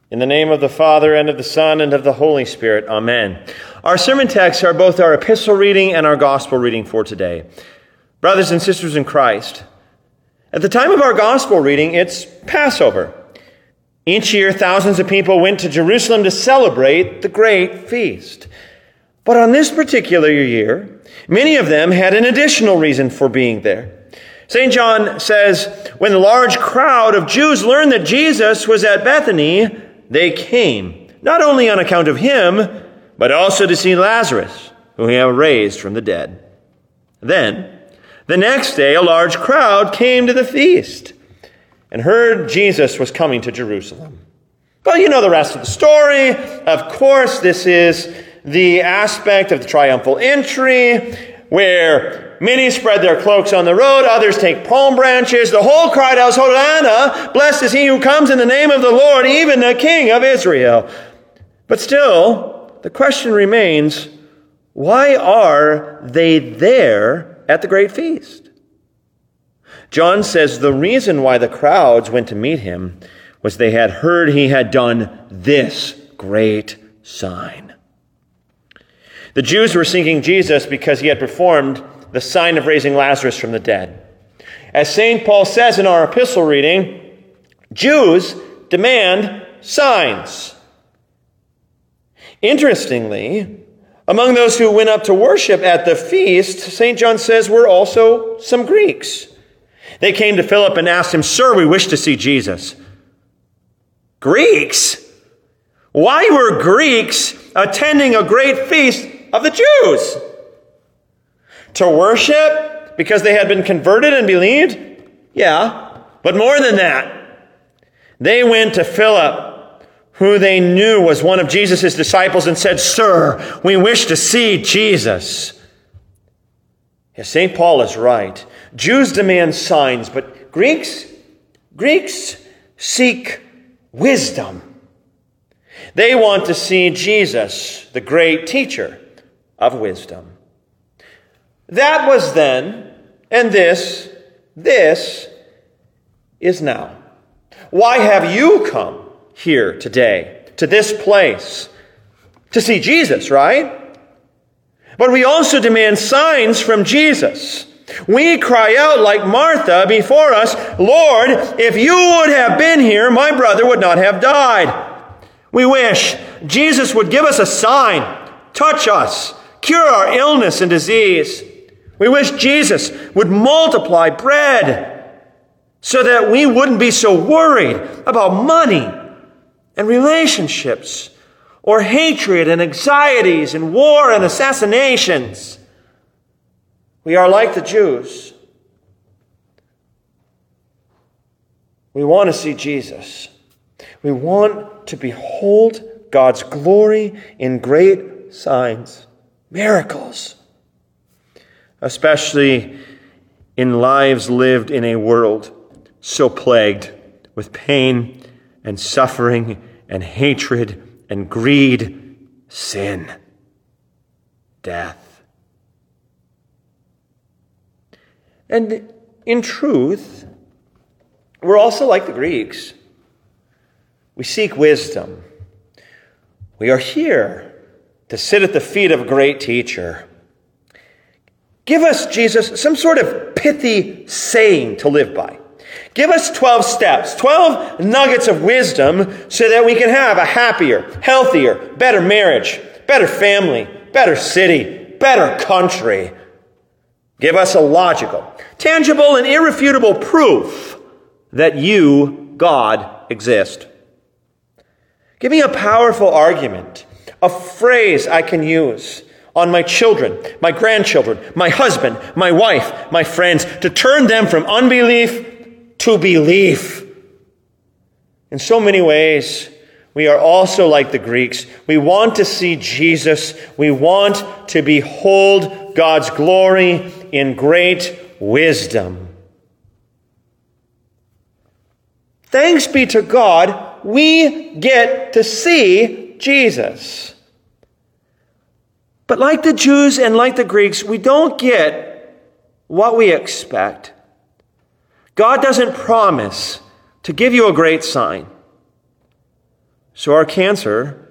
In the name of the Father, and of the Son, and of the Holy Spirit. Amen. Our sermon texts are both our epistle reading and our gospel reading for today. Brothers and sisters in Christ, at the time of our gospel reading, it's Passover. Each year, thousands of people went to Jerusalem to celebrate the great feast. But on this particular year, many of them had an additional reason for being there. St. John says, when the large crowd of Jews learned that Jesus was at Bethany, they came, not only on account of him, but also to see Lazarus, whom he had raised from the dead. Then, the next day, a large crowd came to the feast and heard Jesus was coming to Jerusalem. Well, you know the rest of the story. Of course, this is the aspect of the triumphal entry, where many spread their cloaks on the road, others take palm branches. The whole cried out, Hosanna, blessed is he who comes in the name of the Lord, even the King of Israel. But still, the question remains, why are they there at the great feast? John says the reason why the crowds went to meet him was they had heard he had done this great sign. The Jews were seeking Jesus because he had performed the sign of raising Lazarus from the dead. As St. Paul says in our epistle reading, Jews demand signs. Interestingly, among those who went up to worship at the feast, St. John says were also some Greeks. They came to Philip and asked him, "Sir, we wish to see Jesus." Greeks? Why were Greeks attending a great feast of the Jews? To worship because they had been converted and believed? Yeah, but more than that. They went to Philip, who they knew was one of Jesus' disciples, and said, "Sir, we wish to see Jesus." Yes, St. Paul is right. Jews demand signs, but Greeks seek wisdom. They want to see Jesus, the great teacher of wisdom. That was then, and this is now. Why have you come here today, to this place? To see Jesus, right? But we also demand signs from Jesus. We cry out like Martha before us, "Lord, if you would have been here, my brother would not have died." We wish Jesus would give us a sign, touch us, cure our illness and disease. We wish Jesus would multiply bread so that we wouldn't be so worried about money and relationships or hatred and anxieties and war and assassinations. We are like the Jews. We want to see Jesus. We want to behold God's glory in great signs, miracles, especially in lives lived in a world so plagued with pain and suffering and hatred and greed, sin, death. And in truth, we're also like the Greeks. We seek wisdom. We are here to sit at the feet of a great teacher. Give us, Jesus, some sort of pithy saying to live by. Give us 12 steps, 12 nuggets of wisdom so that we can have a happier, healthier, better marriage, better family, better city, better country. Give us a logical, tangible, and irrefutable proof that you, God, exist. Give me a powerful argument, a phrase I can use on my children, my grandchildren, my husband, my wife, my friends, to turn them from unbelief to belief. In so many ways, we are also like the Greeks. We want to see Jesus. We want to behold God's glory in great wisdom. Thanks be to God, we get to see Jesus. But like the Jews and like the Greeks, we don't get what we expect. God doesn't promise to give you a great sign. So our cancer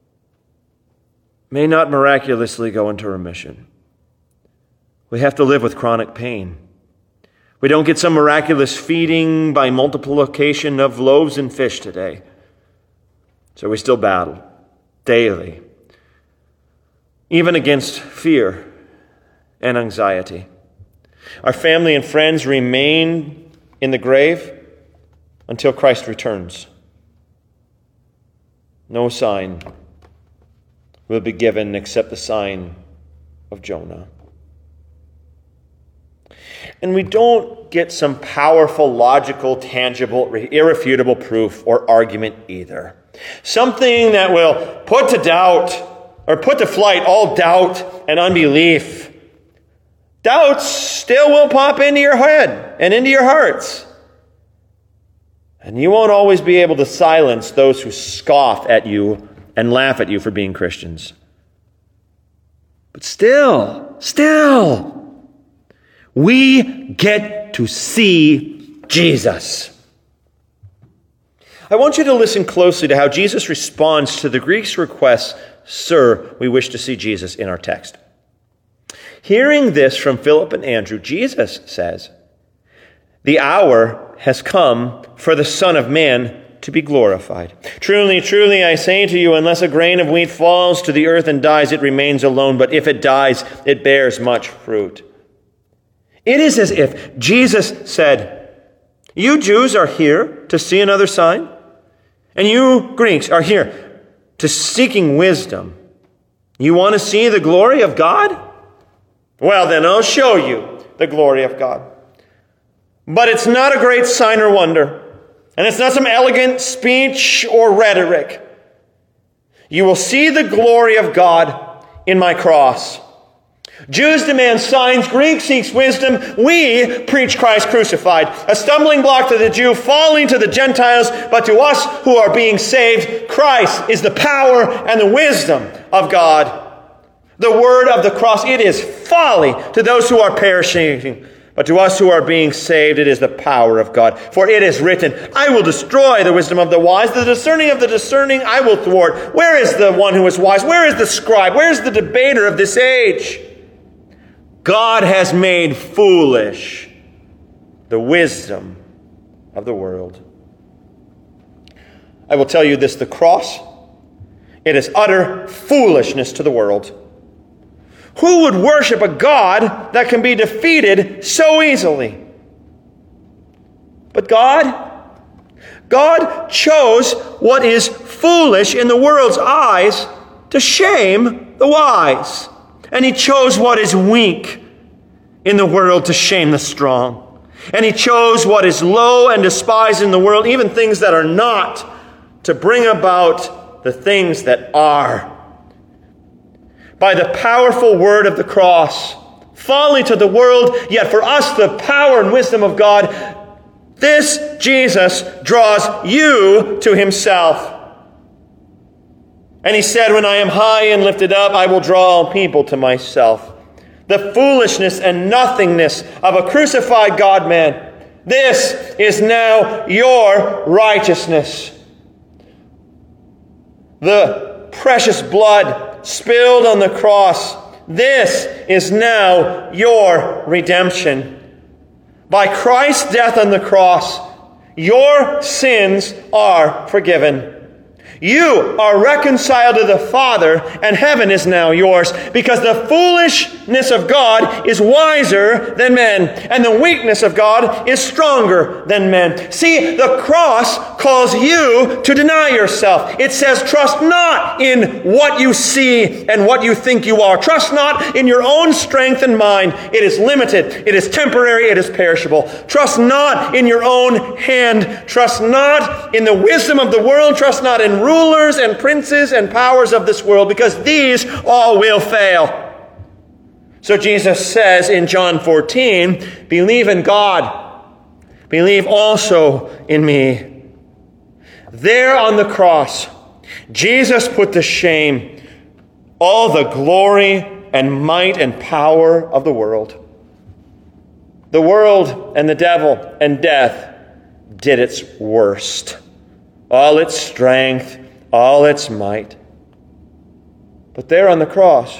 may not miraculously go into remission. We have to live with chronic pain. We don't get some miraculous feeding by multiplication of loaves and fish today. So we still battle daily, even against fear and anxiety. Our family and friends remain in the grave until Christ returns. No sign will be given except the sign of Jonah. And we don't get some powerful, logical, tangible, irrefutable proof or argument either. Something that will put to doubt or put to flight all doubt and unbelief. Doubts still will pop into your head and into your hearts. And you won't always be able to silence those who scoff at you and laugh at you for being Christians. But still, we get to see Jesus. I want you to listen closely to how Jesus responds to the Greeks' request, "Sir, we wish to see Jesus," in our text. Hearing this from Philip and Andrew, Jesus says, "The hour has come for the Son of Man to be glorified. Truly, truly, I say to you, unless a grain of wheat falls to the earth and dies, it remains alone. But if it dies, it bears much fruit." It is as if Jesus said, "You Jews are here to see another sign, and you Greeks are here to seeking wisdom. You want to see the glory of God? Well, then I'll show you the glory of God. But it's not a great sign or wonder, and it's not some elegant speech or rhetoric. You will see the glory of God in my cross. Jews demand signs, Greeks seeks wisdom. We preach Christ crucified, a stumbling block to the Jew, folly to the Gentiles, but to us who are being saved, Christ is the power and the wisdom of God. The word of the cross, it is folly to those who are perishing, but to us who are being saved, it is the power of God. For it is written, I will destroy the wisdom of the wise, the discerning of the discerning I will thwart. Where is the one who is wise? Where is the scribe? Where is the debater of this age? God has made foolish the wisdom of the world. I will tell you this, the cross, it is utter foolishness to the world. Who would worship a God that can be defeated so easily? But God chose what is foolish in the world's eyes to shame the wise. And he chose what is weak in the world to shame the strong. And he chose what is low and despised in the world, even things that are not, to bring about the things that are. By the powerful word of the cross, folly to the world, yet for us the power and wisdom of God, this Jesus draws you to himself. And he said, when I am high and lifted up, I will draw all people to myself. The foolishness and nothingness of a crucified God-man, this is now your righteousness. The precious blood spilled on the cross, this is now your redemption. By Christ's death on the cross, your sins are forgiven. You are reconciled to the Father, and heaven is now yours, because the foolishness of God is wiser than men, and the weakness of God is stronger than men. See, the cross calls you to deny yourself. It says, trust not in what you see and what you think you are. Trust not in your own strength and mind. It is limited. It is temporary. It is perishable. Trust not in your own hand. Trust not in the wisdom of the world. Trust not in rulers and princes and powers of this world, because these all will fail. So Jesus says in John 14, believe in God, believe also in me. There on the cross, Jesus put to shame all the glory and might and power of the world. The world and the devil and death did its worst. All its strength, all its might. But there on the cross,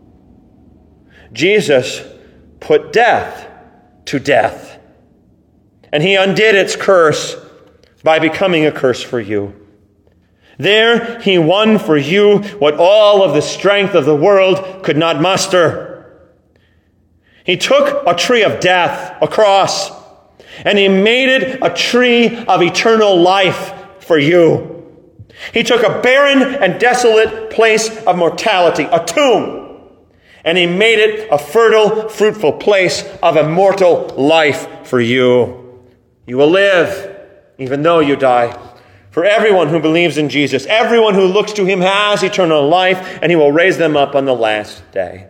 Jesus put death to death. And he undid its curse by becoming a curse for you. There he won for you what all of the strength of the world could not muster. He took a tree of death, a cross, and he made it a tree of eternal life for you. He took a barren and desolate place of mortality, a tomb, and he made it a fertile, fruitful place of immortal life for you. You will live, even though you die. For everyone who believes in Jesus, everyone who looks to him has eternal life, and he will raise them up on the last day.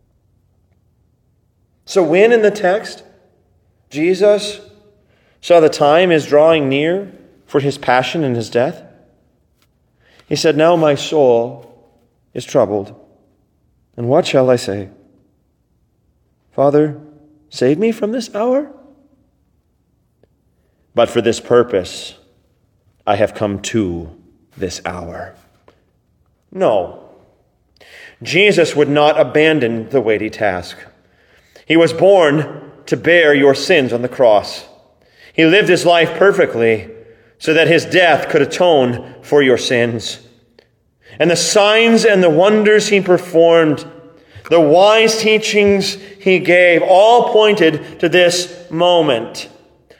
So when in the text, Jesus saw the time is drawing near for his passion and his death, he said, "Now my soul is troubled. And what shall I say? Father, save me from this hour? But for this purpose I have come to this hour." No, Jesus would not abandon the weighty task. He was born to bear your sins on the cross. He lived his life perfectly so that his death could atone for your sins. And the signs and the wonders he performed, the wise teachings he gave, all pointed to this moment.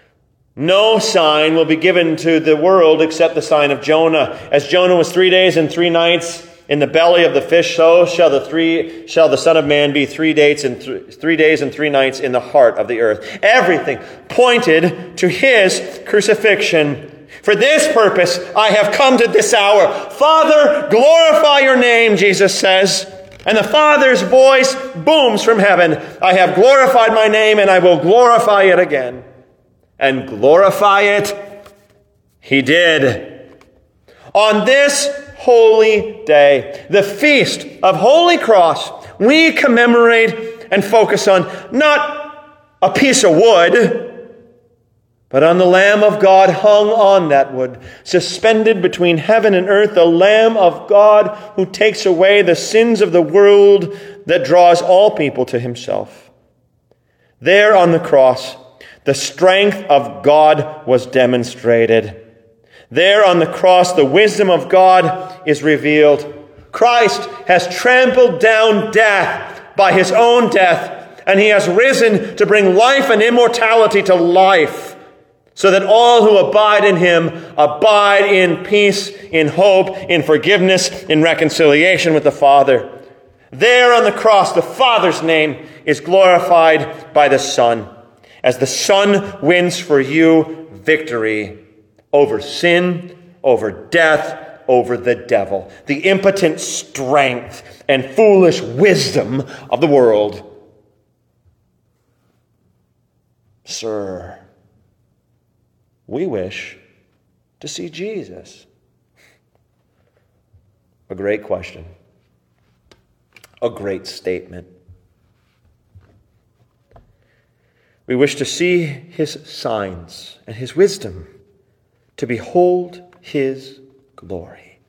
No sign will be given to the world except the sign of Jonah. As Jonah was 3 days and 3 nights in the belly of the fish, so shall the Son of Man be 3 days and 3 nights in the heart of the earth. Everything pointed to his crucifixion. For this purpose I have come to this hour. Father, glorify your name, Jesus says. And the Father's voice booms from heaven. I have glorified my name, and I will glorify it again. And glorify it he did. On this holy day, the feast of Holy Cross, we commemorate and focus on not a piece of wood, but on the Lamb of God hung on that wood, suspended between heaven and earth, the Lamb of God who takes away the sins of the world, that draws all people to himself. There on the cross, the strength of God was demonstrated. There on the cross, the wisdom of God is revealed. Christ has trampled down death by his own death, and he has risen to bring life and immortality to life, so that all who abide in him abide in peace, in hope, in forgiveness, in reconciliation with the Father. There on the cross, the Father's name is glorified by the Son, as the Son wins for you victory over sin, over death, over the devil, the impotent strength and foolish wisdom of the world. Sir, we wish to see Jesus. A great question. A great statement. We wish to see his signs and his wisdom, to behold his glory.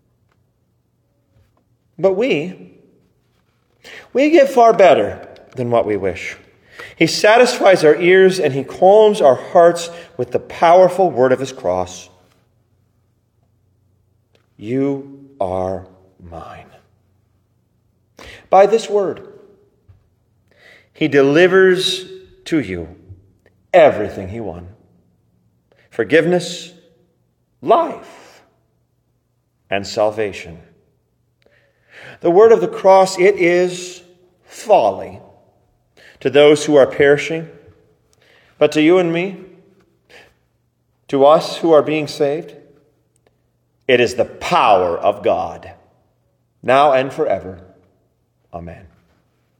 But we give far better than what we wish. He satisfies our ears and he calms our hearts with the powerful word of his cross. You are mine. By this word, he delivers to you everything he won. Forgiveness, life, and salvation. The word of the cross, it is folly to those who are perishing, but to you and me, to us who are being saved, it is the power of God, now and forever. Amen.